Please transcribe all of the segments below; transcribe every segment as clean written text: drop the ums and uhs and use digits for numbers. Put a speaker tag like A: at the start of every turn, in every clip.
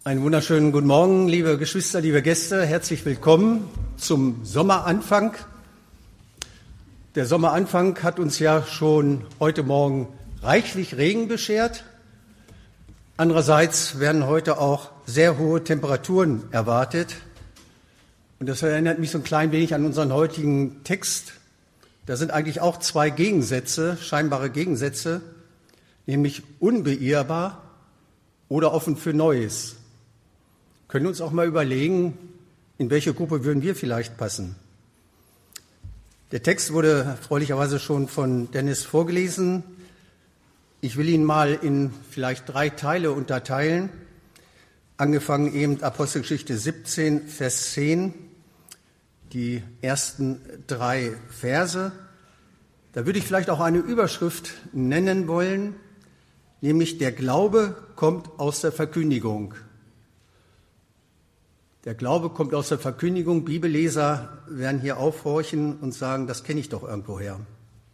A: Einen wunderschönen guten Morgen, liebe Geschwister, liebe Gäste. Herzlich willkommen zum Sommeranfang. Der Sommeranfang hat uns ja schon heute Morgen reichlich Regen beschert. Andererseits werden heute auch sehr hohe Temperaturen erwartet. Und das erinnert mich so ein klein wenig an unseren heutigen Text. Da sind eigentlich auch zwei Gegensätze, scheinbare Gegensätze, nämlich unbeirrbar oder offen für Neues. Können uns auch mal überlegen, in welche Gruppe würden wir vielleicht passen. Der Text wurde erfreulicherweise schon von Dennis vorgelesen. Ich will ihn mal in vielleicht 3 Teile unterteilen. Angefangen eben Apostelgeschichte 17, Vers 10, die ersten 3 Verse. Da würde ich vielleicht auch eine Überschrift nennen wollen, nämlich der Glaube kommt aus der Verkündigung. Der Glaube kommt aus der Verkündigung. Bibelleser werden hier aufhorchen und sagen, das kenne ich doch irgendwoher.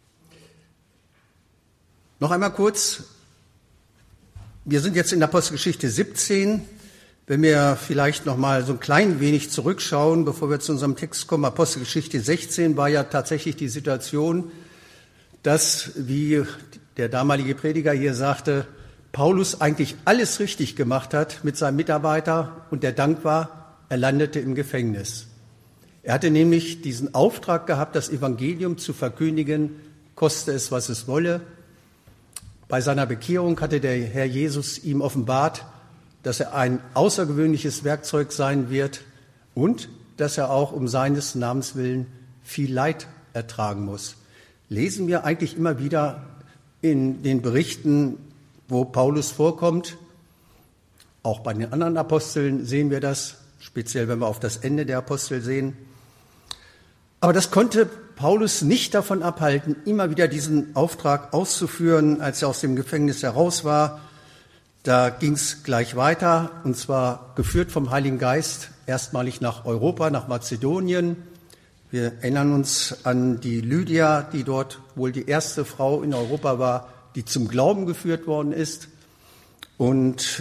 A: Noch einmal kurz. Wir sind jetzt in Apostelgeschichte 17. Wenn wir vielleicht noch mal so ein klein wenig zurückschauen, bevor wir zu unserem Text kommen. Apostelgeschichte 16 war ja tatsächlich die Situation, dass, wie der damalige Prediger hier sagte, Paulus eigentlich alles richtig gemacht hat mit seinem Mitarbeiter und der Dank war, er landete im Gefängnis. Er hatte nämlich diesen Auftrag gehabt, das Evangelium zu verkündigen, koste es, was es wolle. Bei seiner Bekehrung hatte der Herr Jesus ihm offenbart, dass er ein außergewöhnliches Werkzeug sein wird und dass er auch um seines Namens willen viel Leid ertragen muss. Lesen wir eigentlich immer wieder in den Berichten, wo Paulus vorkommt. Auch bei den anderen Aposteln sehen wir das, speziell wenn wir auf das Ende der Apostel sehen. Aber das konnte Paulus nicht davon abhalten, immer wieder diesen Auftrag auszuführen, als er aus dem Gefängnis heraus war. Da ging es gleich weiter, und zwar geführt vom Heiligen Geist, erstmalig nach Europa, nach Mazedonien. Wir erinnern uns an die Lydia, die dort wohl die erste Frau in Europa war, die zum Glauben geführt worden ist. Und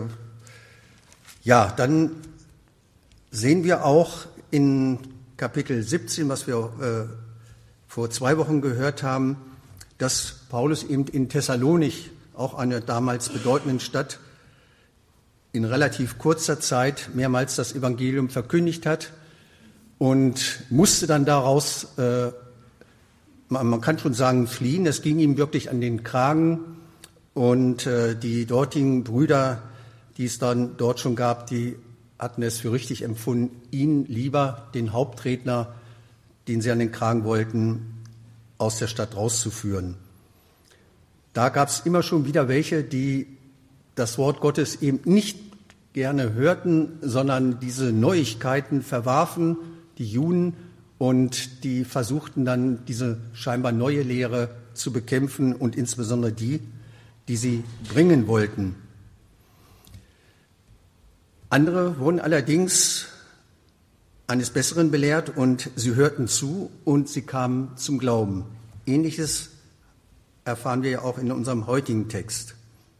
A: dann sehen wir auch in Kapitel 17, was wir vor 2 Wochen gehört haben, dass Paulus eben in Thessalonich, auch einer damals bedeutenden Stadt, in relativ kurzer Zeit mehrmals das Evangelium verkündigt hat und musste dann daraus, man kann schon sagen, fliehen. Es ging ihm wirklich an den Kragen und die dortigen Brüder, die es dann dort schon gab, die hatten es für richtig empfunden, ihn lieber, den Hauptredner, den sie an den Kragen wollten, aus der Stadt rauszuführen. Da gab es immer schon wieder welche, die das Wort Gottes eben nicht gerne hörten, sondern diese Neuigkeiten verwarfen, die Juden, und die versuchten dann diese scheinbar neue Lehre zu bekämpfen und insbesondere die sie bringen wollten. Andere wurden allerdings eines Besseren belehrt und sie hörten zu und sie kamen zum Glauben. Ähnliches erfahren wir ja auch in unserem heutigen Text.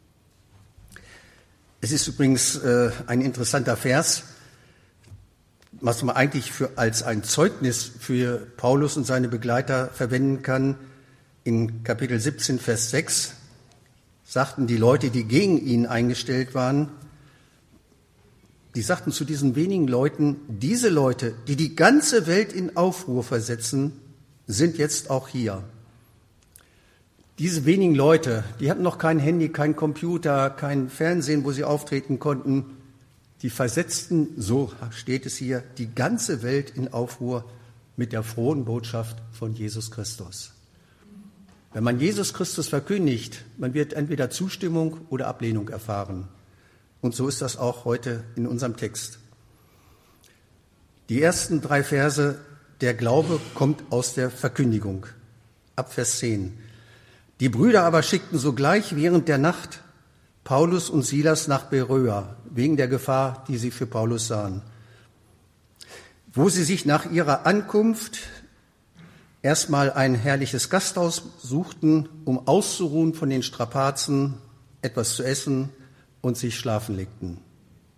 A: Es ist übrigens ein interessanter Vers, was man eigentlich als ein Zeugnis für Paulus und seine Begleiter verwenden kann. In Kapitel 17, Vers 6 sagten die Leute, die gegen ihn eingestellt waren, die sagten zu diesen wenigen Leuten, diese Leute, die die ganze Welt in Aufruhr versetzen, sind jetzt auch hier. Diese wenigen Leute, die hatten noch kein Handy, kein Computer, kein Fernsehen, wo sie auftreten konnten. Die versetzten, so steht es hier, die ganze Welt in Aufruhr mit der frohen Botschaft von Jesus Christus. Wenn man Jesus Christus verkündigt, man wird entweder Zustimmung oder Ablehnung erfahren. Und so ist das auch heute in unserem Text. Die ersten 3 Verse, der Glaube kommt aus der Verkündigung, ab Vers 10. Die Brüder aber schickten sogleich während der Nacht Paulus und Silas nach Beröa, wegen der Gefahr, die sie für Paulus sahen, wo sie sich nach ihrer Ankunft erstmal ein herrliches Gasthaus suchten, um auszuruhen von den Strapazen, etwas zu essen und sich schlafen legten.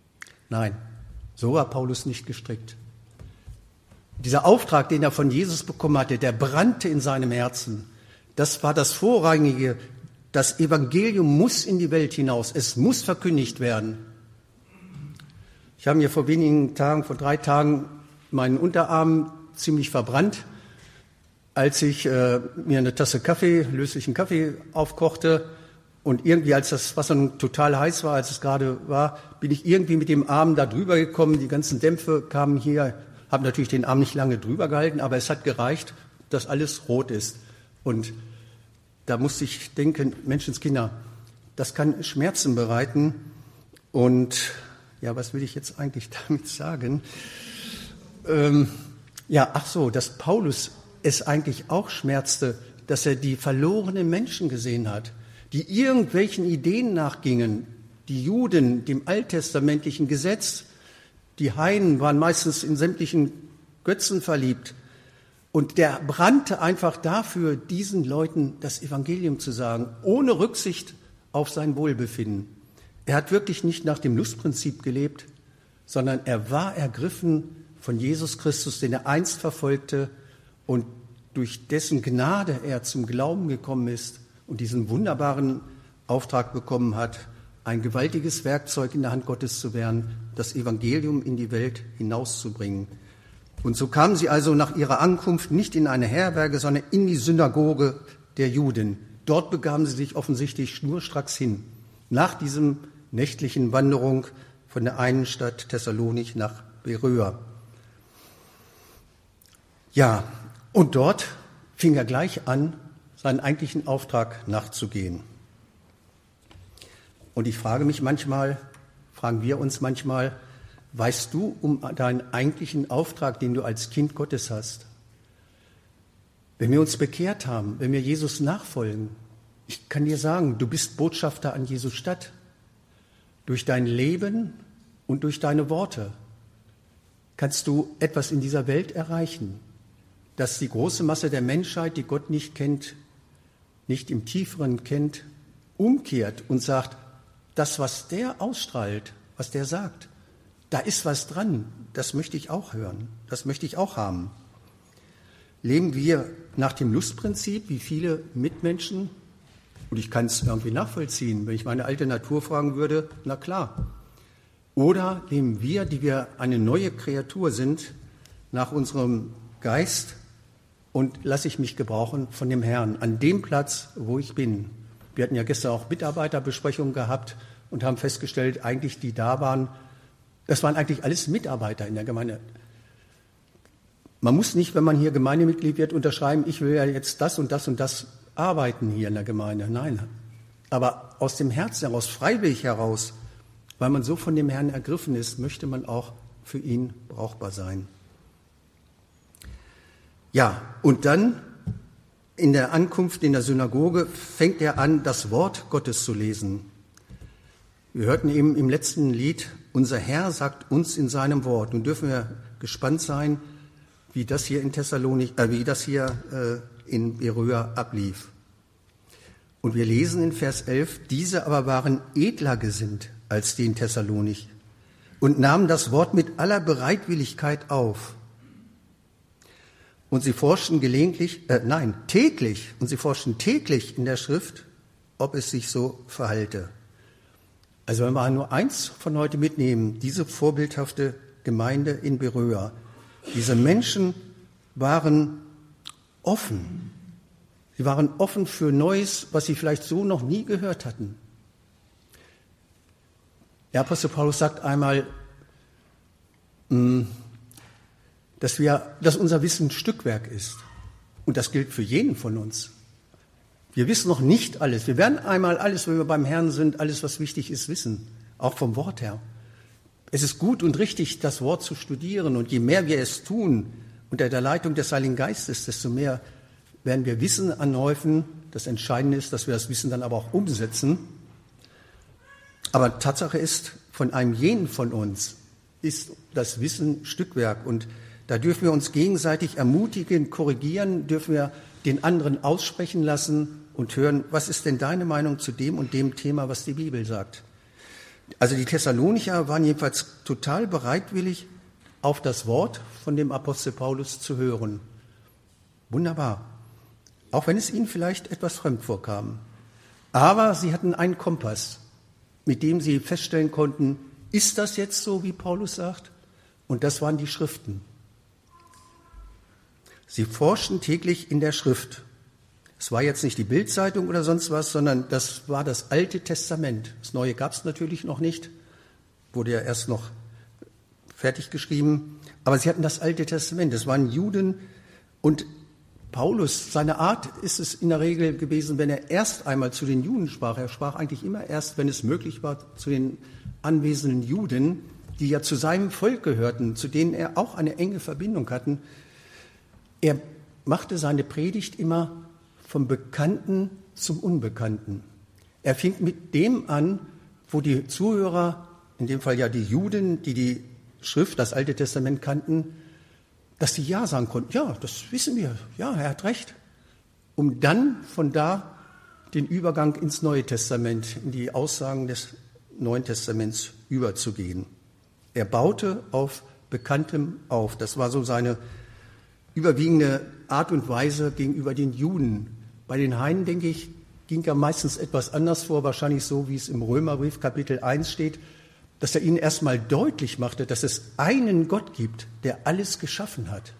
A: Nein, so war Paulus nicht gestrickt. Dieser Auftrag, den er von Jesus bekommen hatte, der brannte in seinem Herzen. Das war das Vorrangige. Das Evangelium muss in die Welt hinaus. Es muss verkündigt werden. Ich habe mir vor 3 Tagen, meinen Unterarm ziemlich verbrannt, als ich mir eine Tasse Kaffee, löslichen Kaffee aufkochte. Und irgendwie, als das Wasser nun total heiß war, als es gerade war, bin ich irgendwie mit dem Arm da drüber gekommen. Die ganzen Dämpfe kamen hier, habe natürlich den Arm nicht lange drüber gehalten, aber es hat gereicht, dass alles rot ist. Und da musste ich denken, Menschenskinder, das kann Schmerzen bereiten. Und ja, was will ich jetzt eigentlich damit sagen? Dass Paulus es eigentlich auch schmerzte, dass er die verlorenen Menschen gesehen hat, die irgendwelchen Ideen nachgingen. Die Juden, dem alttestamentlichen Gesetz, die Heiden waren meistens in sämtlichen Götzen verliebt. Und der brannte einfach dafür, diesen Leuten das Evangelium zu sagen, ohne Rücksicht auf sein Wohlbefinden. Er hat wirklich nicht nach dem Lustprinzip gelebt, sondern er war ergriffen von Jesus Christus, den er einst verfolgte und durch dessen Gnade er zum Glauben gekommen ist und diesen wunderbaren Auftrag bekommen hat, ein gewaltiges Werkzeug in der Hand Gottes zu werden, das Evangelium in die Welt hinauszubringen. Und so kamen sie also nach ihrer Ankunft nicht in eine Herberge, sondern in die Synagoge der Juden. Dort begaben sie sich offensichtlich schnurstracks hin, nach diesem nächtlichen Wanderung von der einen Stadt Thessalonich nach Beröa. Ja, und dort fing er gleich an, seinen eigentlichen Auftrag nachzugehen. Und ich frage mich manchmal, fragen wir uns manchmal, weißt du um deinen eigentlichen Auftrag, den du als Kind Gottes hast? Wenn wir uns bekehrt haben, wenn wir Jesus nachfolgen, ich kann dir sagen, du bist Botschafter an Jesu Stadt. Durch dein Leben und durch deine Worte kannst du etwas in dieser Welt erreichen, dass die große Masse der Menschheit, die Gott nicht kennt, nicht im Tieferen kennt, umkehrt und sagt, das, was der ausstrahlt, was der sagt, da ist was dran, das möchte ich auch hören, das möchte ich auch haben. Leben wir nach dem Lustprinzip, wie viele Mitmenschen? Und ich kann es irgendwie nachvollziehen, wenn ich meine alte Natur fragen würde, na klar. Oder leben wir, die wir eine neue Kreatur sind, nach unserem Geist und lasse ich mich gebrauchen von dem Herrn an dem Platz, wo ich bin. Wir hatten ja gestern auch Mitarbeiterbesprechungen gehabt und haben festgestellt, eigentlich die da waren, das waren eigentlich alles Mitarbeiter in der Gemeinde. Man muss nicht, wenn man hier Gemeindemitglied wird, unterschreiben, ich will ja jetzt das und das und das arbeiten hier in der Gemeinde. Nein, aber aus dem Herzen heraus, freiwillig heraus, weil man so von dem Herrn ergriffen ist, möchte man auch für ihn brauchbar sein. Ja, und dann in der Ankunft in der Synagoge fängt er an, das Wort Gottes zu lesen. Wir hörten eben im letzten Lied, unser Herr sagt uns in seinem Wort. Nun dürfen wir gespannt sein, wie das hier in in Beröa ablief. Und wir lesen in Vers 11, diese aber waren edler gesinnt als die in Thessalonich und nahmen das Wort mit aller Bereitwilligkeit auf. Und sie forschten täglich in der Schrift, ob es sich so verhalte. Also wenn wir nur eins von heute mitnehmen, diese vorbildhafte Gemeinde in Beröa, diese Menschen waren offen. Sie waren offen für Neues, was sie vielleicht so noch nie gehört hatten. Der Apostel Paulus sagt einmal, dass unser Wissen Stückwerk ist. Und das gilt für jeden von uns. Wir wissen noch nicht alles. Wir werden einmal alles, wenn wir beim Herrn sind, alles, was wichtig ist, wissen. Auch vom Wort her. Es ist gut und richtig, das Wort zu studieren. Und je mehr wir es tun, unter der Leitung des Heiligen Geistes, desto mehr werden wir Wissen anhäufen. Das Entscheidende ist, dass wir das Wissen dann aber auch umsetzen. Aber Tatsache ist, von einem jeden von uns ist das Wissen Stückwerk. Und da dürfen wir uns gegenseitig ermutigen, korrigieren, dürfen wir den anderen aussprechen lassen und hören, was ist denn deine Meinung zu dem und dem Thema, was die Bibel sagt. Also die Thessalonicher waren jedenfalls total bereitwillig, auf das Wort von dem Apostel Paulus zu hören. Wunderbar. Auch wenn es ihnen vielleicht etwas fremd vorkam. Aber sie hatten einen Kompass, mit dem sie feststellen konnten, ist das jetzt so, wie Paulus sagt? Und das waren die Schriften. Sie forschten täglich in der Schrift. Es war jetzt nicht die Bild-Zeitung oder sonst was, sondern das war das Alte Testament. Das Neue gab es natürlich noch nicht, wurde ja erst noch fertig geschrieben. Aber sie hatten das Alte Testament, es waren Juden. Und Paulus, seine Art ist es in der Regel gewesen, wenn er erst einmal zu den Juden sprach. Er sprach eigentlich immer erst, wenn es möglich war, zu den anwesenden Juden, die ja zu seinem Volk gehörten, zu denen er auch eine enge Verbindung hatten. Er machte seine Predigt immer vom Bekannten zum Unbekannten. Er fing mit dem an, wo die Zuhörer, in dem Fall ja die Juden, die die Schrift, das Alte Testament kannten, dass sie ja sagen konnten, ja, das wissen wir, ja, er hat recht. Um dann von da den Übergang ins Neue Testament, in die Aussagen des Neuen Testaments überzugehen. Er baute auf Bekanntem auf. Das war so seine überwiegende Art und Weise gegenüber den Juden. Bei den Heiden, denke ich, ging er meistens etwas anders vor, wahrscheinlich so, wie es im Römerbrief Kapitel 1 steht, dass er ihnen erstmal deutlich machte, dass es einen Gott gibt, der alles geschaffen hat.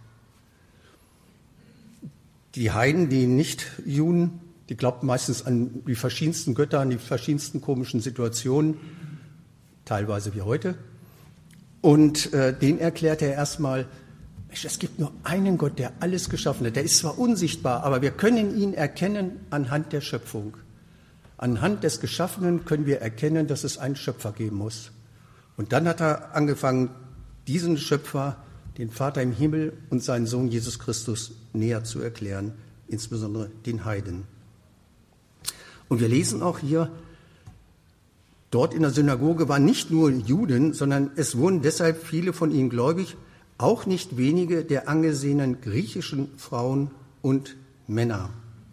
A: Die Heiden, die Nicht-Juden, die glaubten meistens an die verschiedensten Götter, an die verschiedensten komischen Situationen, teilweise wie heute. Und den erklärte er erstmal, es gibt nur einen Gott, der alles geschaffen hat. Der ist zwar unsichtbar, aber wir können ihn erkennen anhand der Schöpfung. Anhand des Geschaffenen können wir erkennen, dass es einen Schöpfer geben muss. Und dann hat er angefangen, diesen Schöpfer, den Vater im Himmel und seinen Sohn Jesus Christus näher zu erklären, insbesondere den Heiden. Und wir lesen auch hier, dort in der Synagoge waren nicht nur Juden, sondern es wurden deshalb viele von ihnen gläubig, auch nicht wenige der angesehenen griechischen Frauen und Männer.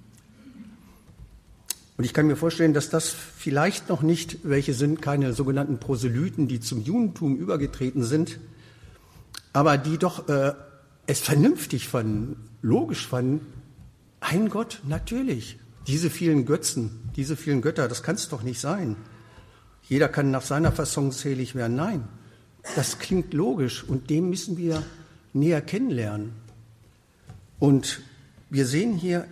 A: Und ich kann mir vorstellen, dass das vielleicht noch nicht welche sind, keine sogenannten Proselyten, die zum Judentum übergetreten sind, aber die doch es vernünftig fanden, logisch fanden, ein Gott, natürlich. Diese vielen Götzen, diese vielen Götter, das kann es doch nicht sein. Jeder kann nach seiner Fassung selig werden. Nein, das klingt logisch und dem müssen wir näher kennenlernen. Und wir sehen hier,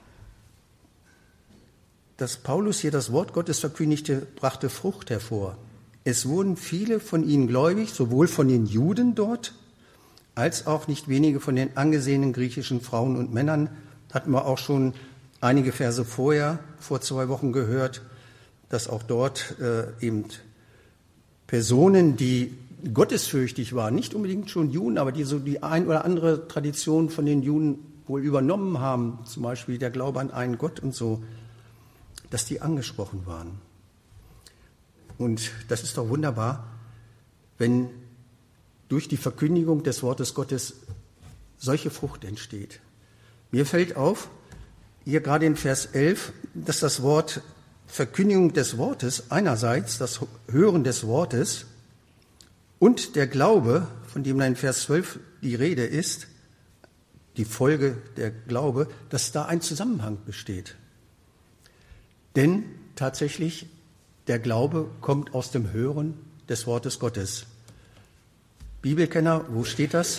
A: dass Paulus hier das Wort Gottes verkündigte, brachte Frucht hervor. Es wurden viele von ihnen gläubig, sowohl von den Juden dort, als auch nicht wenige von den angesehenen griechischen Frauen und Männern. Hatten wir auch schon einige Verse vorher, vor 2 Wochen gehört, dass auch dort eben Personen, die gottesfürchtig waren, nicht unbedingt schon Juden, aber die so die ein oder andere Tradition von den Juden wohl übernommen haben, zum Beispiel der Glaube an einen Gott und so, dass die angesprochen waren. Und das ist doch wunderbar, wenn durch die Verkündigung des Wortes Gottes solche Frucht entsteht. Mir fällt auf, hier gerade in Vers 11, dass das Wort Verkündigung des Wortes einerseits, das Hören des Wortes und der Glaube, von dem in Vers 12 die Rede ist, die Folge der Glaube, dass da ein Zusammenhang besteht. Denn tatsächlich, der Glaube kommt aus dem Hören des Wortes Gottes. Bibelkenner, wo steht das?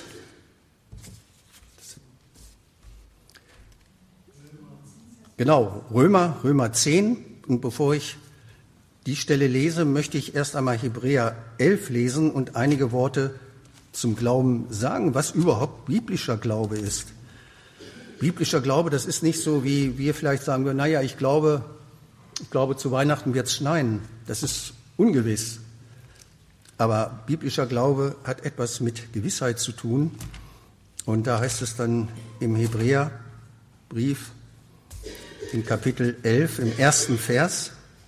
A: Genau, Römer 10. Und bevor ich die Stelle lese, möchte ich erst einmal Hebräer 11 lesen und einige Worte zum Glauben sagen, was überhaupt biblischer Glaube ist. Biblischer Glaube, das ist nicht so, wie wir vielleicht sagen würden, naja, ich glaube, zu Weihnachten wird es schneien. Das ist ungewiss. Aber biblischer Glaube hat etwas mit Gewissheit zu tun. Und da heißt es dann im Hebräerbrief, in Kapitel 11, im 1. Vers,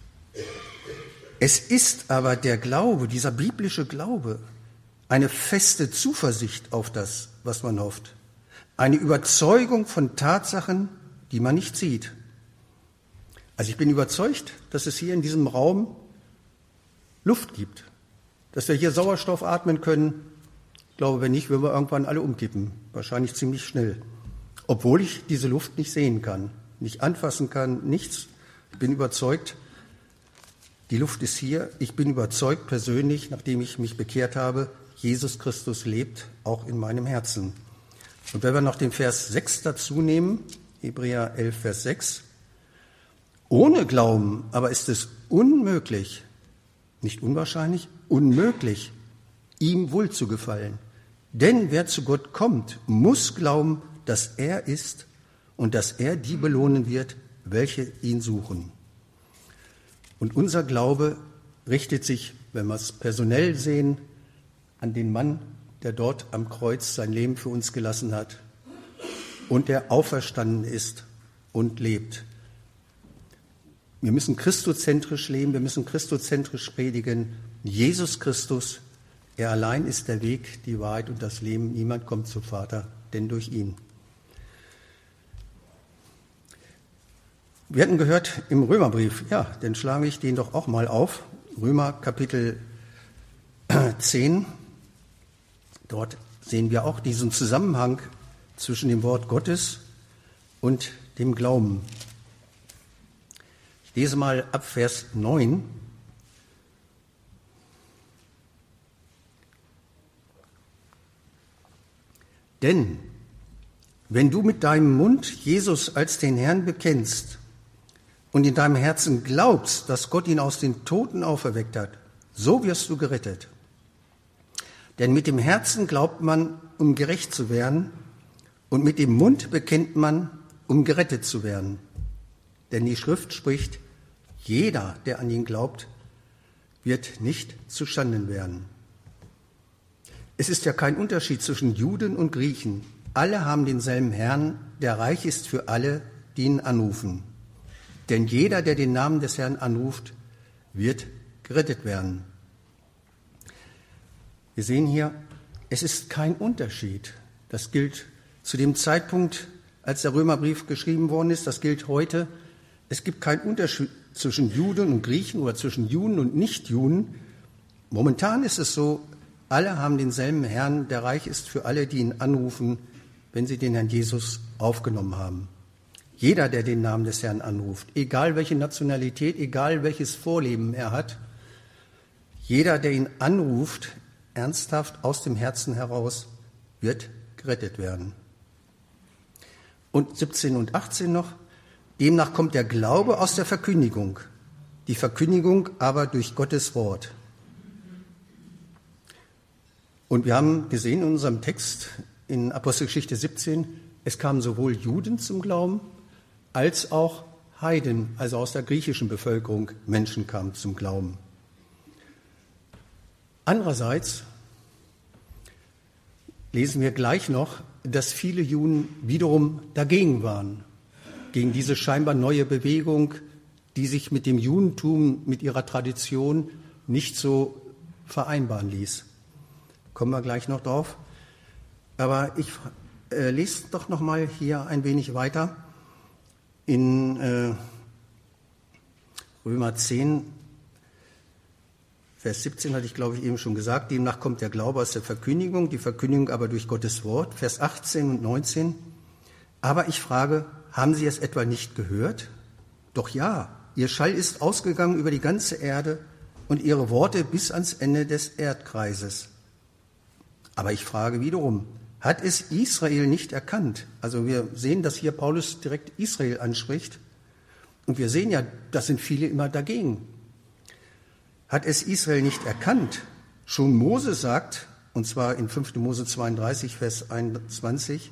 A: es ist aber der Glaube, dieser biblische Glaube, eine feste Zuversicht auf das, was man hofft. Eine Überzeugung von Tatsachen, die man nicht sieht. Also ich bin überzeugt, dass es hier in diesem Raum Luft gibt, dass wir hier Sauerstoff atmen können. Ich glaube, wenn nicht, würden wir irgendwann alle umkippen, wahrscheinlich ziemlich schnell. Obwohl ich diese Luft nicht sehen kann, nicht anfassen kann, nichts. Ich bin überzeugt, die Luft ist hier. Ich bin überzeugt persönlich, nachdem ich mich bekehrt habe, Jesus Christus lebt auch in meinem Herzen. Und wenn wir noch den Vers 6 dazu nehmen, Hebräer 11, Vers 6, ohne Glauben aber ist es unmöglich, nicht unwahrscheinlich, unmöglich, ihm wohlzugefallen. Denn wer zu Gott kommt, muss glauben, dass er ist und dass er die belohnen wird, welche ihn suchen. Und unser Glaube richtet sich, wenn wir es personell sehen, an den Mann, der dort am Kreuz sein Leben für uns gelassen hat und der auferstanden ist und lebt. Wir müssen christozentrisch leben, wir müssen christozentrisch predigen. Jesus Christus, er allein ist der Weg, die Wahrheit und das Leben. Niemand kommt zum Vater, denn durch ihn. Wir hatten gehört im Römerbrief, ja, dann schlage ich den doch auch mal auf. Römer Kapitel 10. Dort sehen wir auch diesen Zusammenhang zwischen dem Wort Gottes und dem Glauben. Ich lese mal ab Vers 9. Denn wenn du mit deinem Mund Jesus als den Herrn bekennst und in deinem Herzen glaubst, dass Gott ihn aus den Toten auferweckt hat, so wirst du gerettet. Denn mit dem Herzen glaubt man, um gerecht zu werden, und mit dem Mund bekennt man, um gerettet zu werden. Denn die Schrift spricht, jeder, der an ihn glaubt, wird nicht zustande werden. Es ist ja kein Unterschied zwischen Juden und Griechen. Alle haben denselben Herrn, der reich ist für alle, die ihn anrufen. Denn jeder, der den Namen des Herrn anruft, wird gerettet werden. Wir sehen hier, es ist kein Unterschied. Das gilt zu dem Zeitpunkt, als der Römerbrief geschrieben worden ist, das gilt heute. Es gibt keinen Unterschied zwischen Juden und Griechen oder zwischen Juden und Nichtjuden. Momentan ist es so, alle haben denselben Herrn, der reich ist für alle, die ihn anrufen, wenn sie den Herrn Jesus aufgenommen haben. Jeder, der den Namen des Herrn anruft, egal welche Nationalität, egal welches Vorleben er hat, jeder, der ihn anruft, ernsthaft aus dem Herzen heraus, wird gerettet werden. Und 17 und 18 noch, demnach kommt der Glaube aus der Verkündigung, die Verkündigung aber durch Gottes Wort. Und wir haben gesehen in unserem Text in Apostelgeschichte 17, es kamen sowohl Juden zum Glauben, als auch Heiden, also aus der griechischen Bevölkerung, Menschen kamen zum Glauben. Andererseits lesen wir gleich noch, dass viele Juden wiederum dagegen waren, gegen diese scheinbar neue Bewegung, die sich mit dem Judentum, mit ihrer Tradition nicht so vereinbaren ließ. Kommen wir gleich noch drauf. Aber ich lese doch noch mal hier ein wenig weiter in Römer 10, Vers 17 hatte ich, glaube ich, eben schon gesagt. Demnach kommt der Glaube aus der Verkündigung, die Verkündigung aber durch Gottes Wort. Vers 18 und 19. Aber ich frage, haben Sie es etwa nicht gehört? Doch ja, Ihr Schall ist ausgegangen über die ganze Erde und Ihre Worte bis ans Ende des Erdkreises. Aber ich frage wiederum, hat es Israel nicht erkannt? Also wir sehen, dass hier Paulus direkt Israel anspricht. Und wir sehen ja, das sind viele immer dagegen. Hat es Israel nicht erkannt? Schon Mose sagt, und zwar in 5. Mose 32, Vers 21,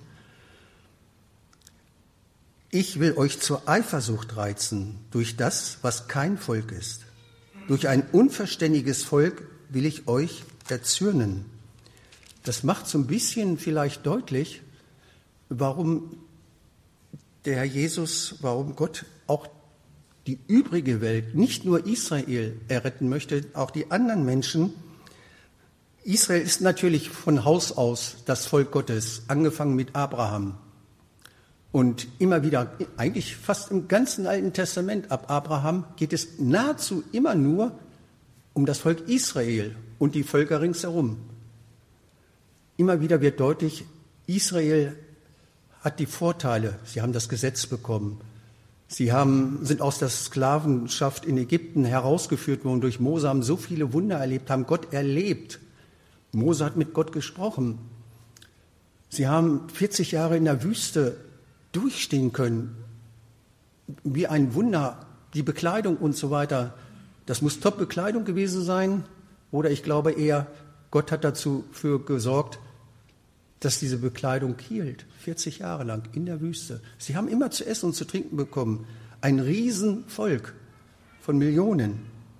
A: ich will euch zur Eifersucht reizen durch das, was kein Volk ist. Durch ein unverständiges Volk will ich euch erzürnen. Das macht so ein bisschen vielleicht deutlich, warum der Herr Jesus, warum Gott auch die übrige Welt, nicht nur Israel, erretten möchte, auch die anderen Menschen. Israel ist natürlich von Haus aus das Volk Gottes, angefangen mit Abraham. Und immer wieder, eigentlich fast im ganzen Alten Testament ab Abraham, geht es nahezu immer nur um das Volk Israel und die Völker ringsherum. Immer wieder wird deutlich, Israel hat die Vorteile. Sie haben das Gesetz bekommen. Sie sind aus der Sklavenschaft in Ägypten herausgeführt worden durch Mose, haben so viele Wunder erlebt, haben Gott erlebt. Mose hat mit Gott gesprochen. Sie haben 40 Jahre in der Wüste durchstehen können. Wie ein Wunder, die Bekleidung und so weiter. Das muss Top-Bekleidung gewesen sein. Oder ich glaube eher, Gott hat dafür gesorgt, dass diese Bekleidung hielt. 40 Jahre lang in der Wüste. Sie haben immer zu essen und zu trinken bekommen. Ein Riesenvolk von Millionen.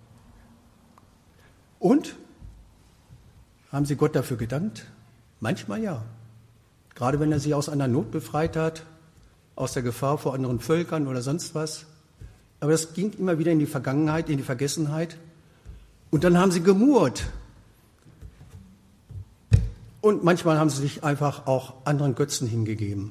A: Und haben sie Gott dafür gedankt? Manchmal ja. Gerade wenn er sie aus einer Not befreit hat, aus der Gefahr vor anderen Völkern oder sonst was. Aber das ging immer wieder in die Vergangenheit, in die Vergessenheit. Und dann haben sie gemurrt. Und manchmal haben sie sich einfach auch anderen Götzen hingegeben.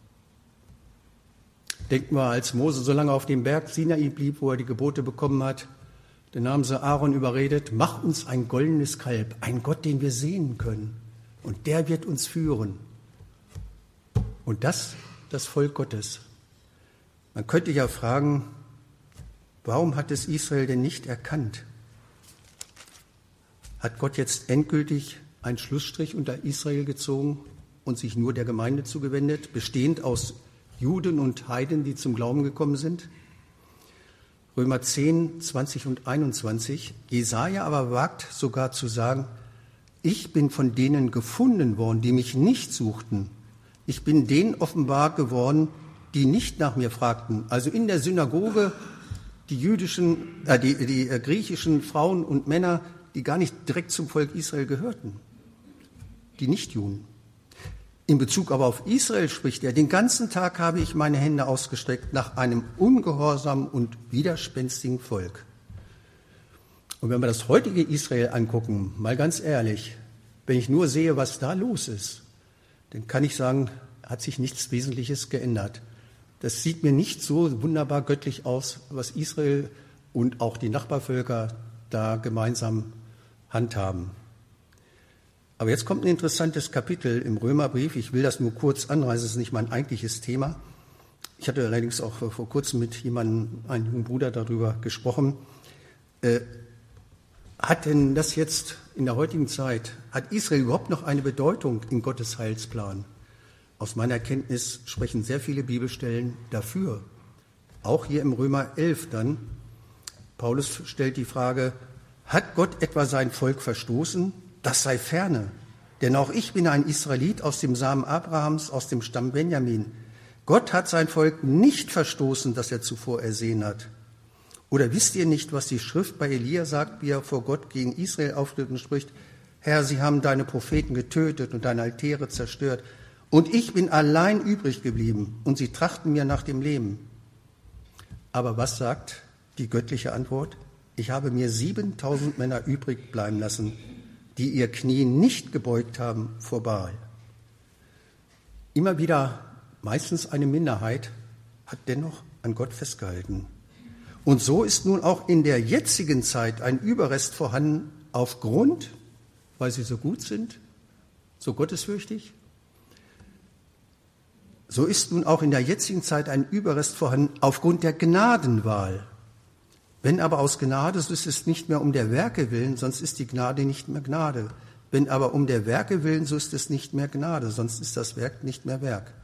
A: Denken wir, als Mose so lange auf dem Berg Sinai blieb, wo er die Gebote bekommen hat, dann haben sie Aaron überredet, mach uns ein goldenes Kalb, einen Gott, den wir sehen können. Und der wird uns führen. Und das Volk Gottes. Man könnte ja fragen, warum hat es Israel denn nicht erkannt? Hat Gott jetzt endgültig einen Schlussstrich unter Israel gezogen und sich nur der Gemeinde zugewendet, bestehend aus Juden und Heiden, die zum Glauben gekommen sind? Römer 10, 20 und 21. Jesaja aber wagt sogar zu sagen, ich bin von denen gefunden worden, die mich nicht suchten. Ich bin denen offenbar geworden, die nicht nach mir fragten. Also in der Synagoge die griechischen Frauen und Männer, die gar nicht direkt zum Volk Israel gehörten. Die Nichtjuden. In Bezug aber auf Israel spricht er, den ganzen Tag habe ich meine Hände ausgestreckt nach einem ungehorsamen und widerspenstigen Volk. Und wenn wir das heutige Israel angucken, mal ganz ehrlich, wenn ich nur sehe, was da los ist, dann kann ich sagen, hat sich nichts Wesentliches geändert. Das sieht mir nicht so wunderbar göttlich aus, was Israel und auch die Nachbarvölker da gemeinsam handhaben. Aber jetzt kommt ein interessantes Kapitel im Römerbrief. Ich will das nur kurz anreißen, das ist nicht mein eigentliches Thema. Ich hatte allerdings auch vor kurzem mit jemandem, einem jungen Bruder, darüber gesprochen. Hat denn das jetzt in der heutigen Zeit, hat Israel überhaupt noch eine Bedeutung in Gottes Heilsplan? Aus meiner Kenntnis sprechen sehr viele Bibelstellen dafür. Auch hier im Römer 11 dann. Paulus stellt die Frage, hat Gott etwa sein Volk verstoßen? Das sei ferne, denn auch ich bin ein Israelit aus dem Samen Abrahams, aus dem Stamm Benjamin. Gott hat sein Volk nicht verstoßen, das er zuvor ersehen hat. Oder wisst ihr nicht, was die Schrift bei Elia sagt, wie er vor Gott gegen Israel auftritt und spricht, Herr, sie haben deine Propheten getötet und deine Altäre zerstört, und ich bin allein übrig geblieben, und sie trachten mir nach dem Leben. Aber was sagt die göttliche Antwort? Ich habe mir 7000 Männer übrig bleiben lassen, die ihr Knie nicht gebeugt haben vor Baal. Immer wieder, meistens eine Minderheit, hat dennoch an Gott festgehalten. Und so ist nun auch in der jetzigen Zeit ein Überrest vorhanden, aufgrund, weil sie so gut sind, so gottesfürchtig. So ist nun auch in der jetzigen Zeit ein Überrest vorhanden, aufgrund der Gnadenwahl. Wenn aber aus Gnade, so ist es nicht mehr um der Werke willen, sonst ist die Gnade nicht mehr Gnade. Wenn aber um der Werke willen, so ist es nicht mehr Gnade, sonst ist das Werk nicht mehr Werk.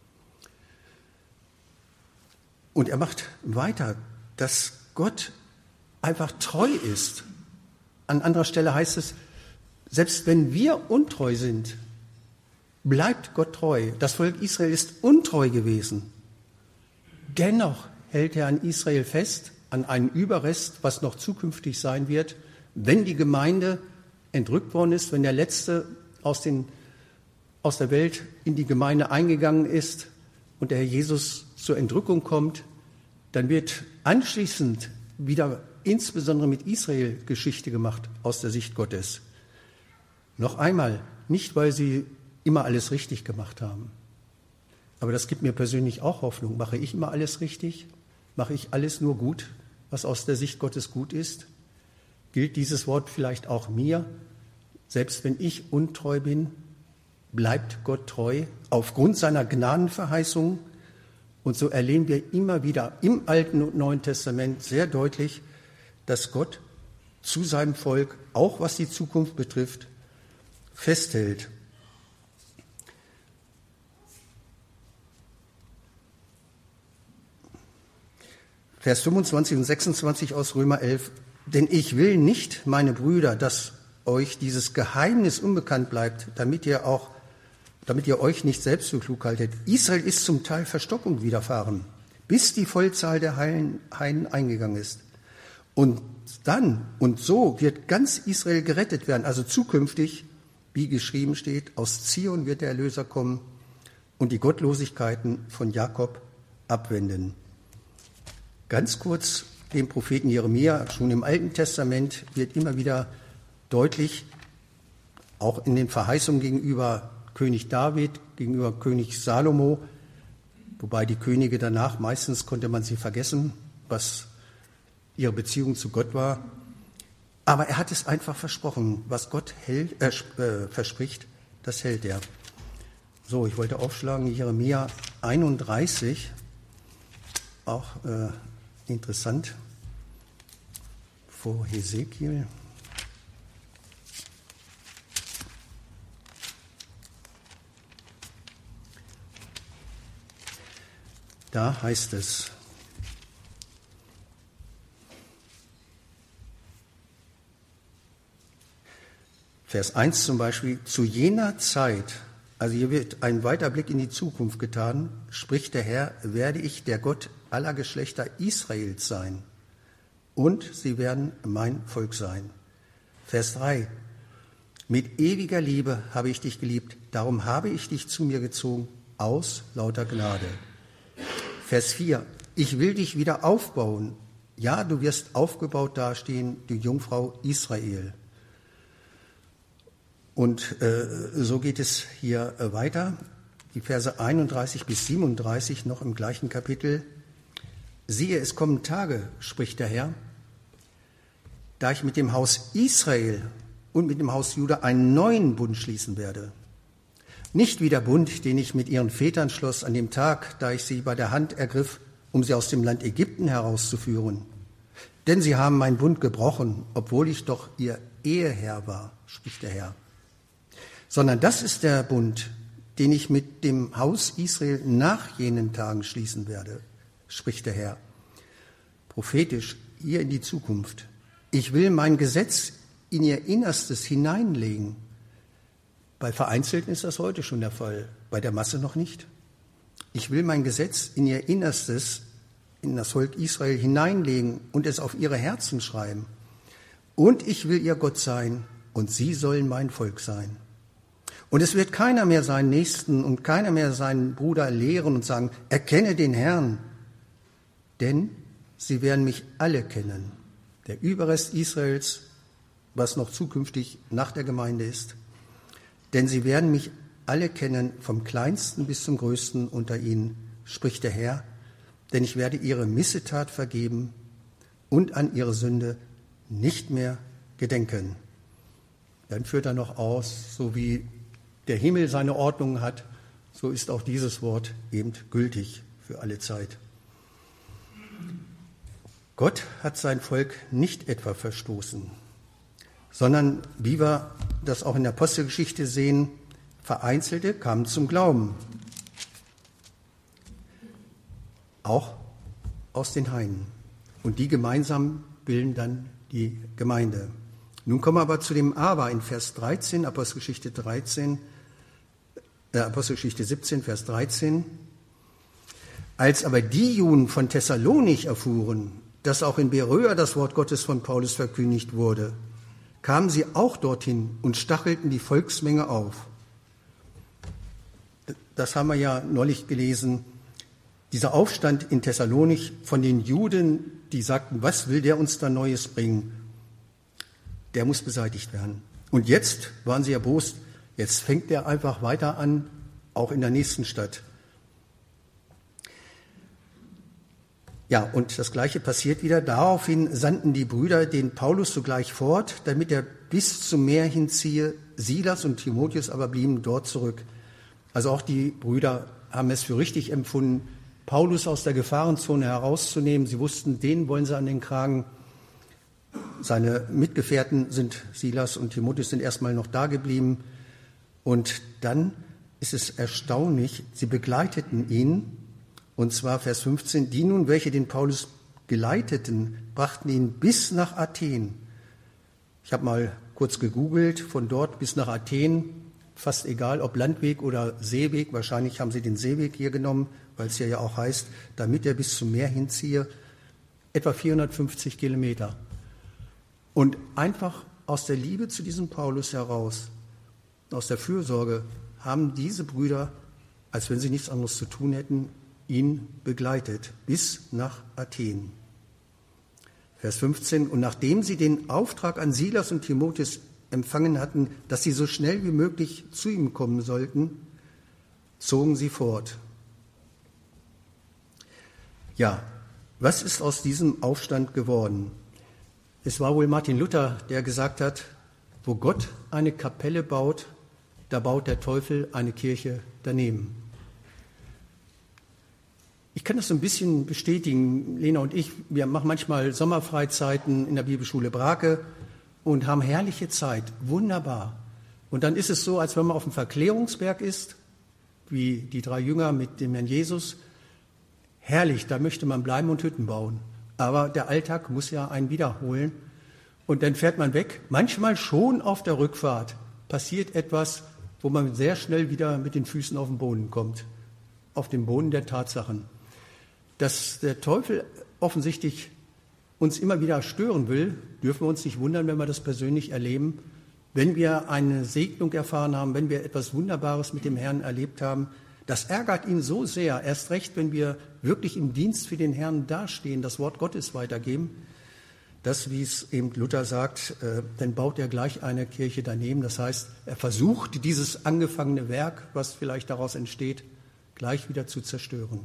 A: Und er macht weiter, dass Gott einfach treu ist. An anderer Stelle heißt es, selbst wenn wir untreu sind, bleibt Gott treu. Das Volk Israel ist untreu gewesen. Dennoch hält er an Israel fest, an einen Überrest, was noch zukünftig sein wird, wenn die Gemeinde entrückt worden ist, wenn der Letzte aus der Welt in die Gemeinde eingegangen ist und der Herr Jesus zur Entrückung kommt, dann wird anschließend wieder insbesondere mit Israel Geschichte gemacht aus der Sicht Gottes. Noch einmal, nicht weil sie immer alles richtig gemacht haben, aber das gibt mir persönlich auch Hoffnung. Mache ich immer alles richtig? Mache ich alles nur gut, was aus der Sicht Gottes gut ist? gilt dieses Wort vielleicht auch mir. Selbst wenn ich untreu bin, bleibt Gott treu aufgrund seiner Gnadenverheißung. Und so erleben wir immer wieder im Alten und Neuen Testament sehr deutlich, dass Gott zu seinem Volk, auch was die Zukunft betrifft, festhält. Vers 25 und 26 aus Römer 11. Denn ich will nicht, meine Brüder, dass euch dieses Geheimnis unbekannt bleibt, damit ihr euch nicht selbst für klug haltet. Israel ist zum Teil Verstockung widerfahren, bis die Vollzahl der Heiden eingegangen ist. Und so wird ganz Israel gerettet werden, also zukünftig, wie geschrieben steht, aus Zion wird der Erlöser kommen und die Gottlosigkeiten von Jakob abwenden. Ganz kurz dem Propheten Jeremia, schon im Alten Testament wird immer wieder deutlich, auch in den Verheißungen gegenüber König David, gegenüber König Salomo, wobei die Könige danach, meistens konnte man sie vergessen, was ihre Beziehung zu Gott war. Aber er hat es einfach versprochen, was Gott verspricht, das hält er. So, ich wollte aufschlagen, Jeremia 31, auch interessant, vor Hesekiel. Da heißt es, Vers 1 zum Beispiel, zu jener Zeit, also hier wird ein weiter Blick in die Zukunft getan, spricht der Herr, werde ich der Gott aller Geschlechter Israels sein und sie werden mein Volk sein. Vers 3, mit ewiger Liebe habe ich dich geliebt, darum habe ich dich zu mir gezogen aus lauter Gnade. Vers 4, ich will dich wieder aufbauen. Ja, du wirst aufgebaut dastehen, du Jungfrau Israel. Und so geht es hier weiter. Die Verse 31 bis 37 noch im gleichen Kapitel. Siehe, es kommen Tage, spricht der Herr, da ich mit dem Haus Israel und mit dem Haus Juda einen neuen Bund schließen werde. Nicht wie der Bund, den ich mit ihren Vätern schloss an dem Tag, da ich sie bei der Hand ergriff, um sie aus dem Land Ägypten herauszuführen. Denn sie haben meinen Bund gebrochen, obwohl ich doch ihr Eheherr war, spricht der Herr. Sondern das ist der Bund, den ich mit dem Haus Israel nach jenen Tagen schließen werde, spricht der Herr. Prophetisch hier in die Zukunft. Ich will mein Gesetz in ihr Innerstes hineinlegen. Bei Vereinzelten ist das heute schon der Fall, bei der Masse noch nicht. Ich will mein Gesetz in ihr Innerstes, in das Volk Israel hineinlegen und es auf ihre Herzen schreiben. Und ich will ihr Gott sein und sie sollen mein Volk sein. Und es wird keiner mehr seinen Nächsten und keiner mehr seinen Bruder lehren und sagen, erkenne den Herrn. Denn sie werden mich alle kennen, der Überrest Israels, was noch zukünftig nach der Gemeinde ist. Denn sie werden mich alle kennen, vom Kleinsten bis zum Größten unter ihnen, spricht der Herr. Denn ich werde ihre Missetat vergeben und an ihre Sünde nicht mehr gedenken. Dann führt er noch aus, so wie der Himmel seine Ordnung hat, so ist auch dieses Wort eben gültig für alle Zeit. Gott hat sein Volk nicht etwa verstoßen, sondern, wie wir das auch in der Apostelgeschichte sehen, Vereinzelte kamen zum Glauben. Auch aus den Heiden. Und die gemeinsam bilden dann die Gemeinde. Nun kommen wir aber zu dem Aber in Vers 13, Apostelgeschichte 17, Vers 13. Als aber die Juden von Thessalonich erfuhren, dass auch in Beröa das Wort Gottes von Paulus verkündigt wurde, kamen sie auch dorthin und stachelten die Volksmenge auf. Das haben wir ja neulich gelesen. Dieser Aufstand in Thessalonich von den Juden, die sagten, was will der uns da Neues bringen? Der muss beseitigt werden. Und jetzt waren sie erbost. Jetzt fängt er einfach weiter an, auch in der nächsten Stadt. Ja, und das Gleiche passiert wieder. Daraufhin sandten die Brüder den Paulus sogleich fort, damit er bis zum Meer hinziehe. Silas und Timotheus aber blieben dort zurück. Also auch die Brüder haben es für richtig empfunden, Paulus aus der Gefahrenzone herauszunehmen. Sie wussten, den wollen sie an den Kragen. Seine Mitgefährten Silas und Timotheus sind erstmal noch da geblieben. Und dann ist es erstaunlich, sie begleiteten ihn. Und zwar Vers 15, die nun, welche den Paulus geleiteten, brachten ihn bis nach Athen. Ich habe mal kurz gegoogelt, von dort bis nach Athen, fast egal, ob Landweg oder Seeweg. Wahrscheinlich haben sie den Seeweg hier genommen, weil es ja auch heißt, damit er bis zum Meer hinziehe, etwa 450 Kilometer. Und einfach aus der Liebe zu diesem Paulus heraus, aus der Fürsorge, haben diese Brüder, als wenn sie nichts anderes zu tun hätten, ihn begleitet bis nach Athen. Vers 15, und nachdem sie den Auftrag an Silas und Timotheus empfangen hatten, dass sie so schnell wie möglich zu ihm kommen sollten, zogen sie fort. Ja, was ist aus diesem Aufstand geworden? Es war wohl Martin Luther, der gesagt hat, wo Gott eine Kapelle baut, da baut der Teufel eine Kirche daneben. Ich kann das so ein bisschen bestätigen. Lena und ich, wir machen manchmal Sommerfreizeiten in der Bibelschule Brake und haben herrliche Zeit, wunderbar. Und dann ist es so, als wenn man auf dem Verklärungsberg ist, wie die 3 Jünger mit dem Herrn Jesus. Herrlich, da möchte man bleiben und Hütten bauen. Aber der Alltag muss ja einen wiederholen. Und dann fährt man weg. Manchmal schon auf der Rückfahrt passiert etwas, wo man sehr schnell wieder mit den Füßen auf den Boden kommt. Auf den Boden der Tatsachen. Dass der Teufel offensichtlich uns immer wieder stören will, dürfen wir uns nicht wundern, wenn wir das persönlich erleben. Wenn wir eine Segnung erfahren haben, wenn wir etwas Wunderbares mit dem Herrn erlebt haben, das ärgert ihn so sehr, erst recht, wenn wir wirklich im Dienst für den Herrn dastehen, das Wort Gottes weitergeben, dass, wie es eben Luther sagt, dann baut er gleich eine Kirche daneben. Das heißt, er versucht, dieses angefangene Werk, was vielleicht daraus entsteht, gleich wieder zu zerstören.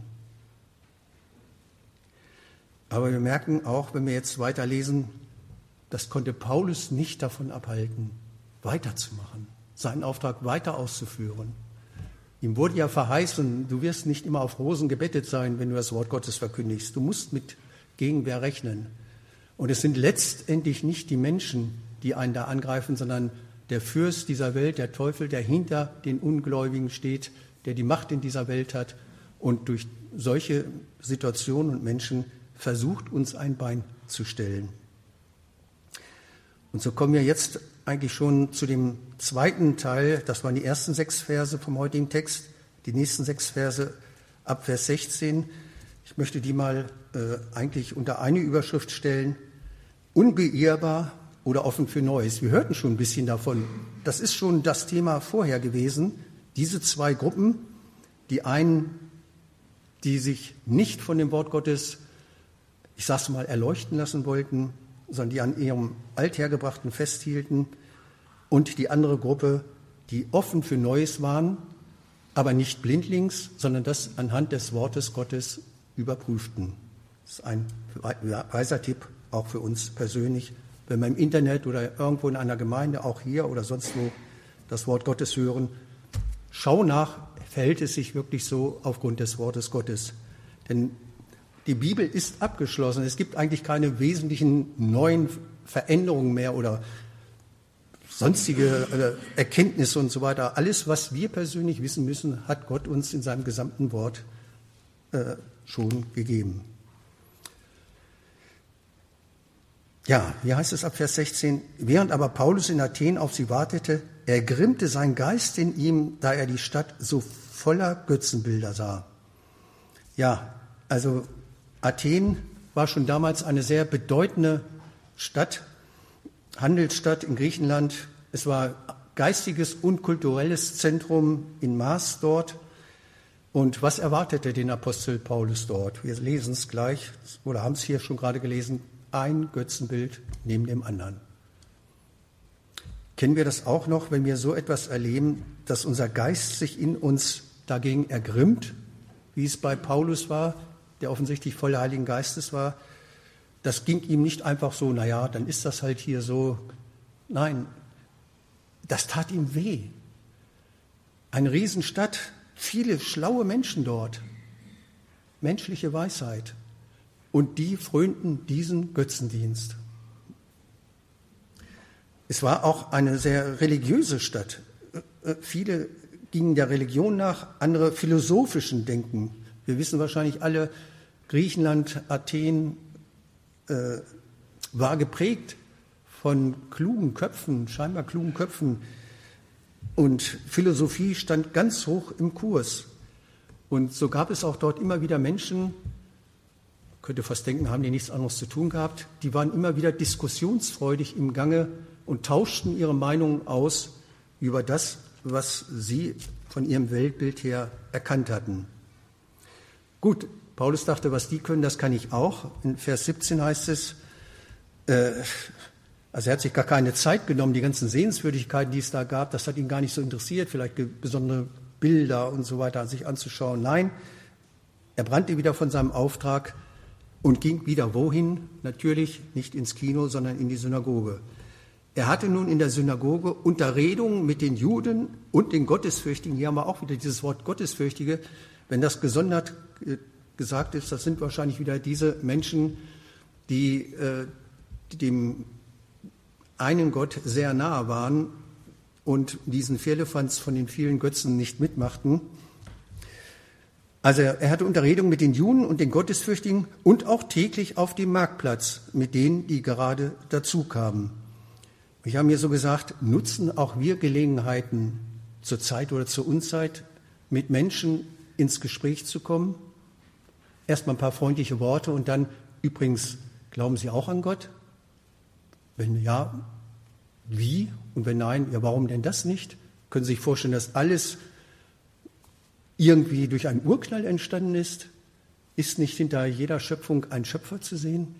A: Aber wir merken auch, wenn wir jetzt weiterlesen, das konnte Paulus nicht davon abhalten, weiterzumachen, seinen Auftrag weiter auszuführen. Ihm wurde ja verheißen, du wirst nicht immer auf Rosen gebettet sein, wenn du das Wort Gottes verkündigst. Du musst mit Gegenwehr rechnen. Und es sind letztendlich nicht die Menschen, die einen da angreifen, sondern der Fürst dieser Welt, der Teufel, der hinter den Ungläubigen steht, der die Macht in dieser Welt hat und durch solche Situationen und Menschen versucht, uns ein Bein zu stellen. Und so kommen wir jetzt eigentlich schon zu dem zweiten Teil. Das waren die ersten 6 Verse vom heutigen Text. Die nächsten 6 Verse ab Vers 16. Ich möchte die mal eigentlich unter eine Überschrift stellen. Unbeirrbar oder offen für Neues. Wir hörten schon ein bisschen davon. Das ist schon das Thema vorher gewesen. Diese 2 Gruppen, die einen, die sich nicht von dem Wort Gottes, ich sag's mal, erleuchten lassen wollten, sondern die an ihrem Althergebrachten festhielten, und die andere Gruppe, die offen für Neues waren, aber nicht blindlings, sondern das anhand des Wortes Gottes überprüften. Das ist ein weiser Tipp, auch für uns persönlich, wenn wir im Internet oder irgendwo in einer Gemeinde, auch hier oder sonst wo, das Wort Gottes hören. Schau nach, verhält es sich wirklich so aufgrund des Wortes Gottes. Denn die Bibel ist abgeschlossen. Es gibt eigentlich keine wesentlichen neuen Veränderungen mehr oder sonstige Erkenntnisse und so weiter. Alles, was wir persönlich wissen müssen, hat Gott uns in seinem gesamten Wort schon gegeben. Ja, hier heißt es ab Vers 16, während aber Paulus in Athen auf sie wartete, ergrimmte sein Geist in ihm, da er die Stadt so voller Götzenbilder sah. Ja, also Athen war schon damals eine sehr bedeutende Stadt, Handelsstadt in Griechenland. Es war geistiges und kulturelles Zentrum in Maß dort. Und was erwartete den Apostel Paulus dort? Wir lesen es gleich, oder haben es hier schon gerade gelesen, ein Götzenbild neben dem anderen. Kennen wir das auch noch, wenn wir so etwas erleben, dass unser Geist sich in uns dagegen ergrimmt, wie es bei Paulus war? der offensichtlich voller Heiligen Geistes war, das ging ihm nicht einfach so, naja, dann ist das halt hier so. Nein, das tat ihm weh. Eine Riesenstadt, viele schlaue Menschen dort, menschliche Weisheit. Und die frönten diesen Götzendienst. Es war auch eine sehr religiöse Stadt. Viele gingen der Religion nach, andere philosophischen Denken. Wir wissen wahrscheinlich alle, Griechenland, Athen war geprägt von klugen Köpfen, scheinbar klugen Köpfen. Und Philosophie stand ganz hoch im Kurs. Und so gab es auch dort immer wieder Menschen, könnte fast denken, haben die nichts anderes zu tun gehabt, die waren immer wieder diskussionsfreudig im Gange und tauschten ihre Meinungen aus über das, was sie von ihrem Weltbild her erkannt hatten. Gut, Paulus dachte, was die können, das kann ich auch. In Vers 17 heißt es, also er hat sich gar keine Zeit genommen, die ganzen Sehenswürdigkeiten, die es da gab, das hat ihn gar nicht so interessiert, vielleicht besondere Bilder und so weiter sich anzuschauen. Nein, er brannte wieder von seinem Auftrag und ging wieder wohin? Natürlich nicht ins Kino, sondern in die Synagoge. Er hatte nun in der Synagoge Unterredungen mit den Juden und den Gottesfürchtigen. Hier haben wir auch wieder dieses Wort Gottesfürchtige. Wenn das gesondert gesagt ist, das sind wahrscheinlich wieder diese Menschen, die dem einen Gott sehr nahe waren und diesen Firlefanz von den vielen Götzen nicht mitmachten. Also er hatte Unterredungen mit den Juden und den Gottesfürchtigen und auch täglich auf dem Marktplatz mit denen, die gerade dazu kamen. Ich habe mir so gesagt, nutzen auch wir Gelegenheiten zur Zeit oder zur Unzeit, mit Menschen ins Gespräch zu kommen? Erstmal ein paar freundliche Worte und dann, übrigens, glauben Sie auch an Gott? Wenn ja, wie? Und wenn nein, ja, warum denn das nicht? Können Sie sich vorstellen, dass alles irgendwie durch einen Urknall entstanden ist? Ist nicht hinter jeder Schöpfung ein Schöpfer zu sehen?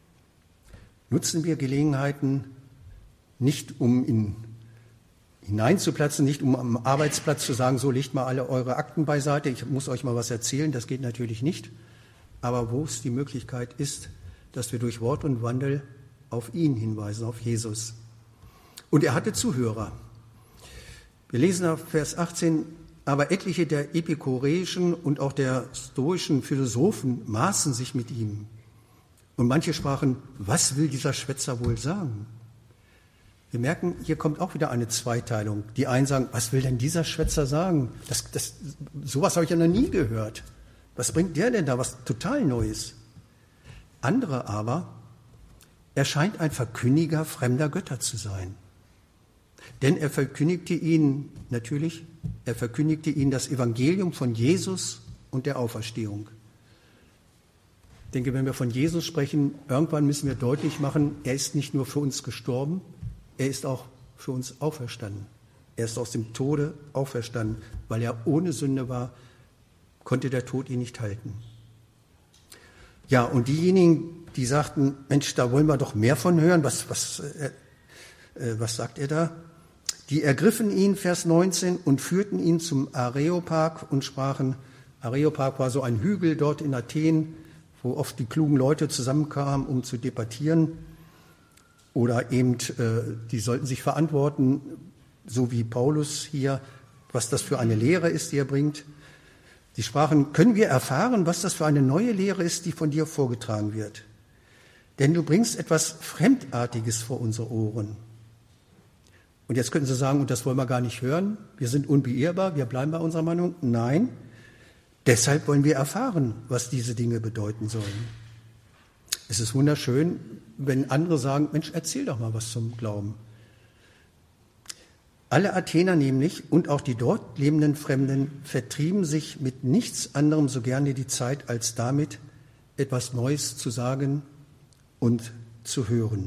A: Nutzen wir Gelegenheiten, nicht um hineinzuplatzen, nicht um am Arbeitsplatz zu sagen, so legt mal alle eure Akten beiseite, ich muss euch mal was erzählen, das geht natürlich nicht. Aber wo es die Möglichkeit ist, dass wir durch Wort und Wandel auf ihn hinweisen, auf Jesus. Und er hatte Zuhörer. Wir lesen auf Vers 18, aber etliche der epikureischen und auch der stoischen Philosophen maßen sich mit ihm. Und manche sprachen, was will dieser Schwätzer wohl sagen? Wir merken, hier kommt auch wieder eine Zweiteilung. Die einen sagen, was will denn dieser Schwätzer sagen? Sowas habe ich ja noch nie gehört. Was bringt der denn da? Was total Neues. Andere aber, er scheint ein Verkündiger fremder Götter zu sein. Denn er verkündigte ihnen das Evangelium von Jesus und der Auferstehung. Ich denke, wenn wir von Jesus sprechen, irgendwann müssen wir deutlich machen, er ist nicht nur für uns gestorben, er ist auch für uns auferstanden. Er ist aus dem Tode auferstanden. Weil er ohne Sünde war, konnte der Tod ihn nicht halten. Ja, und diejenigen, die sagten, Mensch, da wollen wir doch mehr von hören, was sagt er da? Die ergriffen ihn, Vers 19, und führten ihn zum Areopag und sprachen, Areopag war so ein Hügel dort in Athen, wo oft die klugen Leute zusammenkamen, um zu debattieren. Oder eben, die sollten sich verantworten, so wie Paulus hier, was das für eine Lehre ist, die er bringt. Sie sprachen, können wir erfahren, was das für eine neue Lehre ist, die von dir vorgetragen wird? Denn du bringst etwas Fremdartiges vor unsere Ohren. Und jetzt könnten Sie sagen, und das wollen wir gar nicht hören, wir sind unbeirrbar, wir bleiben bei unserer Meinung. Nein, deshalb wollen wir erfahren, was diese Dinge bedeuten sollen. Es ist wunderschön, wenn andere sagen, Mensch, erzähl doch mal was zum Glauben. Alle Athener nämlich und auch die dort lebenden Fremden vertrieben sich mit nichts anderem so gerne die Zeit, als damit etwas Neues zu sagen und zu hören.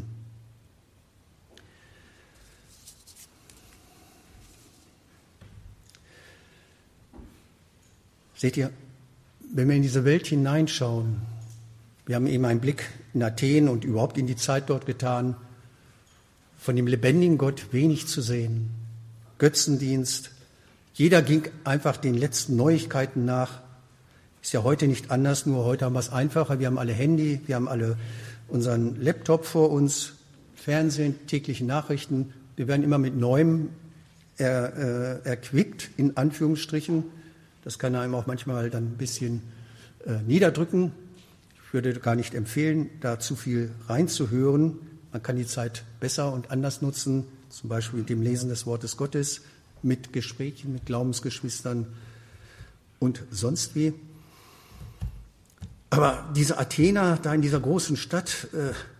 A: Seht ihr, wenn wir in diese Welt hineinschauen, wir haben eben einen Blick in Athen und überhaupt in die Zeit dort getan, von dem lebendigen Gott wenig zu sehen. Götzendienst, jeder ging einfach den letzten Neuigkeiten nach. Ist ja heute nicht anders, nur heute haben wir es einfacher. Wir haben alle Handy, wir haben alle unseren Laptop vor uns, Fernsehen, tägliche Nachrichten. Wir werden immer mit Neuem erquickt, in Anführungsstrichen. Das kann einem auch manchmal dann ein bisschen niederdrücken. Ich würde gar nicht empfehlen, da zu viel reinzuhören. Man kann die Zeit besser und anders nutzen, zum Beispiel mit dem Lesen des Wortes Gottes, mit Gesprächen mit Glaubensgeschwistern und sonst wie. Aber diese Athener da in dieser großen Stadt,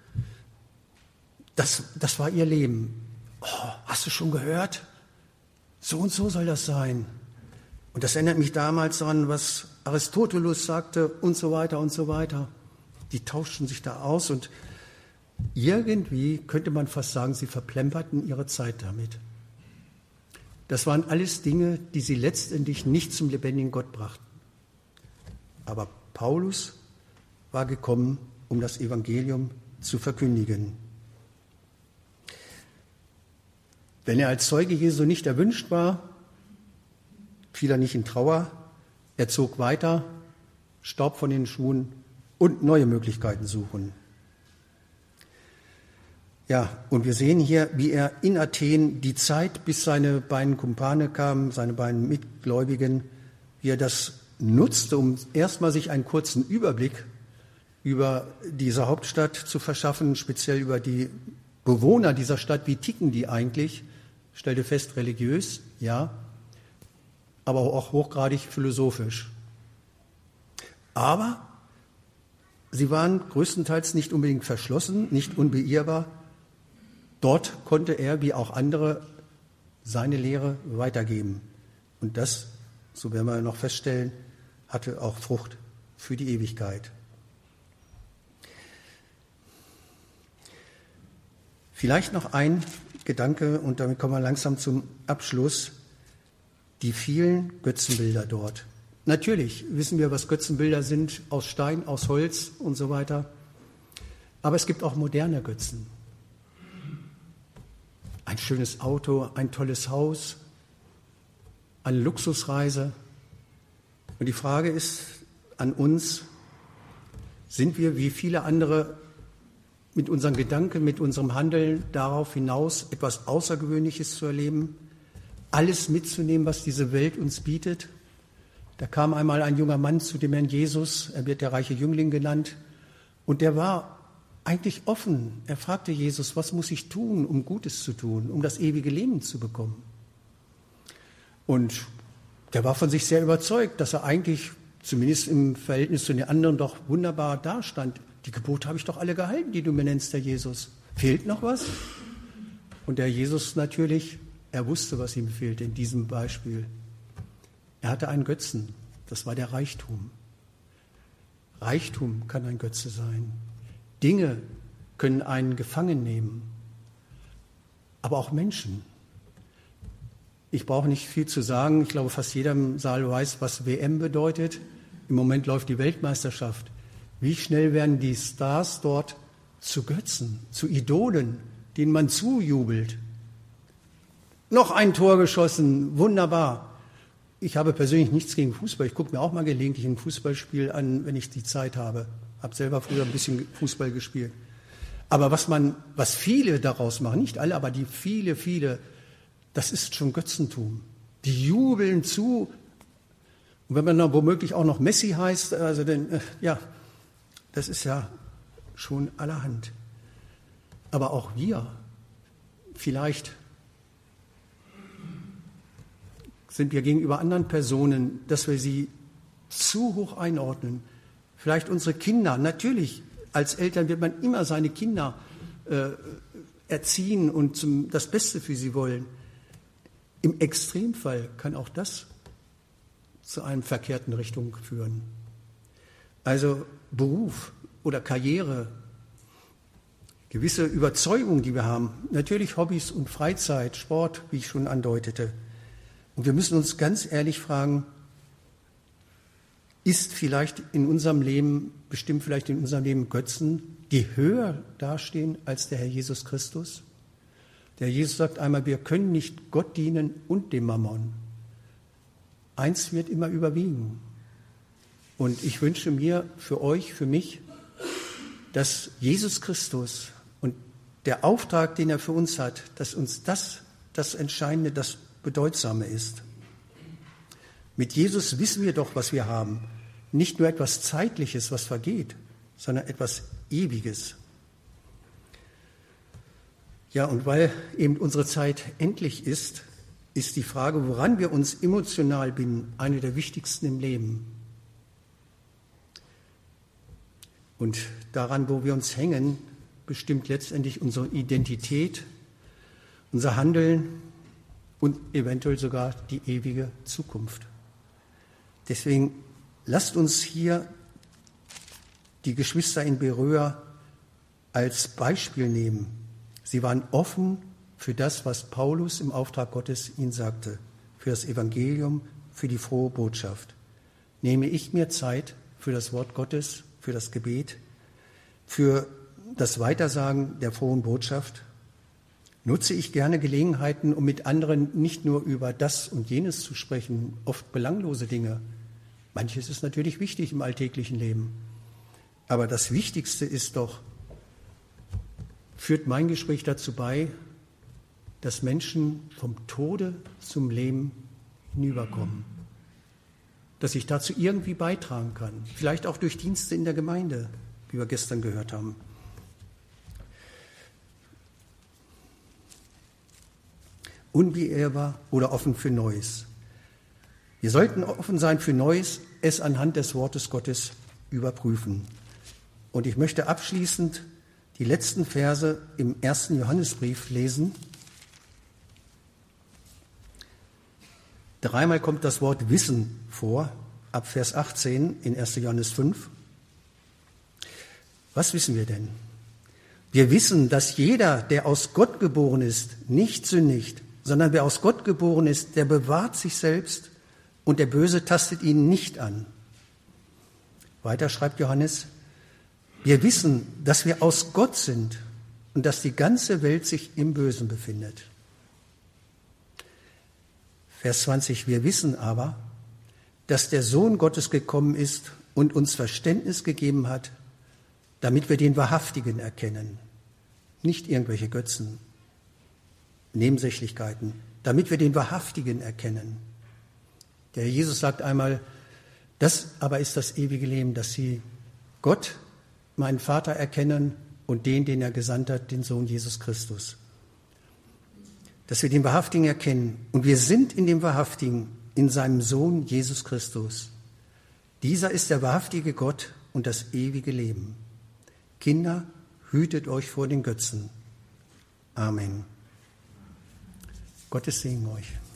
A: das war ihr Leben. Oh, hast du schon gehört? So und so soll das sein. Und das erinnert mich damals an, was Aristoteles sagte und so weiter und so weiter. Die tauschten sich da aus und irgendwie könnte man fast sagen, sie verplemperten ihre Zeit damit. Das waren alles Dinge, die sie letztendlich nicht zum lebendigen Gott brachten. Aber Paulus war gekommen, um das Evangelium zu verkündigen. Wenn er als Zeuge Jesu nicht erwünscht war, fiel er nicht in Trauer, er zog weiter, Staub von den Schuhen und neue Möglichkeiten suchen. Ja, und wir sehen hier, wie er in Athen die Zeit, bis seine beiden Kumpane kamen, seine beiden Mitgläubigen, wie er das nutzte, um erstmal sich einen kurzen Überblick über diese Hauptstadt zu verschaffen, speziell über die Bewohner dieser Stadt, wie ticken die eigentlich, stellte fest, religiös, ja, aber auch hochgradig philosophisch. Aber sie waren größtenteils nicht unbedingt verschlossen, nicht unbeirrbar. Dort konnte er, wie auch andere, seine Lehre weitergeben. Und das, so werden wir noch feststellen, hatte auch Frucht für die Ewigkeit. Vielleicht noch ein Gedanke, und damit kommen wir langsam zum Abschluss. Die vielen Götzenbilder dort. Natürlich wissen wir, was Götzenbilder sind, aus Stein, aus Holz und so weiter. Aber es gibt auch moderne Götzen. Ein schönes Auto, ein tolles Haus, eine Luxusreise. Und die Frage ist an uns, sind wir wie viele andere mit unseren Gedanken, mit unserem Handeln darauf hinaus, etwas Außergewöhnliches zu erleben, alles mitzunehmen, was diese Welt uns bietet? Da kam einmal ein junger Mann zu dem Herrn Jesus, er wird der reiche Jüngling genannt, und der war eigentlich offen. Er fragte Jesus, was muss ich tun, um Gutes zu tun, um das ewige Leben zu bekommen? Und der war von sich sehr überzeugt, dass er eigentlich, zumindest im Verhältnis zu den anderen, doch wunderbar dastand. Die Gebote habe ich doch alle gehalten, die du mir nennst, Herr Jesus. Fehlt noch was? Und der Jesus natürlich, er wusste, was ihm fehlte in diesem Beispiel. Er hatte einen Götzen, das war der Reichtum. Reichtum kann ein Götze sein. Dinge können einen gefangen nehmen, aber auch Menschen. Ich brauche nicht viel zu sagen, ich glaube, fast jeder im Saal weiß, was WM bedeutet. Im Moment läuft die Weltmeisterschaft. Wie schnell werden die Stars dort zu Götzen, zu Idolen, denen man zujubelt? Noch ein Tor geschossen, wunderbar. Ich habe persönlich nichts gegen Fußball. Ich gucke mir auch mal gelegentlich ein Fußballspiel an, wenn ich die Zeit habe. Habe selber früher ein bisschen Fußball gespielt. Aber was viele daraus machen, nicht alle, aber die viele, das ist schon Götzentum. Die jubeln zu. Und wenn man dann womöglich auch noch Messi heißt, also das ist ja schon allerhand. Aber auch wir, vielleicht sind wir gegenüber anderen Personen, dass wir sie zu hoch einordnen. Vielleicht unsere Kinder. Natürlich, als Eltern wird man immer seine Kinder erziehen und das Beste für sie wollen. Im Extremfall kann auch das zu einer verkehrten Richtung führen. Also Beruf oder Karriere, gewisse Überzeugungen, die wir haben, natürlich Hobbys und Freizeit, Sport, wie ich schon andeutete. Und wir müssen uns ganz ehrlich fragen, bestimmt vielleicht in unserem Leben Götzen, die höher dastehen als der Herr Jesus Christus? Der Jesus sagt einmal, wir können nicht Gott dienen und dem Mammon. Eins wird immer überwiegen. Und ich wünsche mir, für euch, für mich, dass Jesus Christus und der Auftrag, den er für uns hat, dass uns das Entscheidende, das Bedeutsame ist. Mit Jesus wissen wir doch, was wir haben. Nicht nur etwas Zeitliches, was vergeht, sondern etwas Ewiges. Ja, und weil eben unsere Zeit endlich ist, ist die Frage, woran wir uns emotional binden, eine der wichtigsten im Leben. Und daran, wo wir uns hängen, bestimmt letztendlich unsere Identität, unser Handeln und eventuell sogar die ewige Zukunft. Deswegen lasst uns hier die Geschwister in Beröa als Beispiel nehmen. Sie waren offen für das, was Paulus im Auftrag Gottes ihnen sagte, für das Evangelium, für die frohe Botschaft. Nehme ich mir Zeit für das Wort Gottes, für das Gebet, für das Weitersagen der frohen Botschaft? Nutze ich gerne Gelegenheiten, um mit anderen nicht nur über das und jenes zu sprechen, oft belanglose Dinge. Manches ist natürlich wichtig im alltäglichen Leben. Aber das Wichtigste ist doch, führt mein Gespräch dazu bei, dass Menschen vom Tode zum Leben hinüberkommen. Dass ich dazu irgendwie beitragen kann. Vielleicht auch durch Dienste in der Gemeinde, wie wir gestern gehört haben. Unbeirrbar oder offen für Neues. Wir sollten offen sein für Neues, es anhand des Wortes Gottes überprüfen. Und ich möchte abschließend die letzten Verse im 1. Johannesbrief lesen. Dreimal kommt das Wort Wissen vor, ab Vers 18 in 1. Johannes 5. Was wissen wir denn? Wir wissen, dass jeder, der aus Gott geboren ist, nicht sündigt, sondern wer aus Gott geboren ist, der bewahrt sich selbst und der Böse tastet ihn nicht an. Weiter schreibt Johannes, wir wissen, dass wir aus Gott sind und dass die ganze Welt sich im Bösen befindet. Vers 20, wir wissen aber, dass der Sohn Gottes gekommen ist und uns Verständnis gegeben hat, damit wir den Wahrhaftigen erkennen, nicht irgendwelche Götzen, Nebensächlichkeiten, damit wir den Wahrhaftigen erkennen. Der Herr Jesus sagt einmal, das aber ist das ewige Leben, dass sie Gott, meinen Vater, erkennen und den er gesandt hat, den Sohn Jesus Christus. Dass wir den Wahrhaftigen erkennen. Und wir sind in dem Wahrhaftigen, in seinem Sohn Jesus Christus. Dieser ist der wahrhaftige Gott und das ewige Leben. Kinder, hütet euch vor den Götzen. Amen. Gottes Segen euch.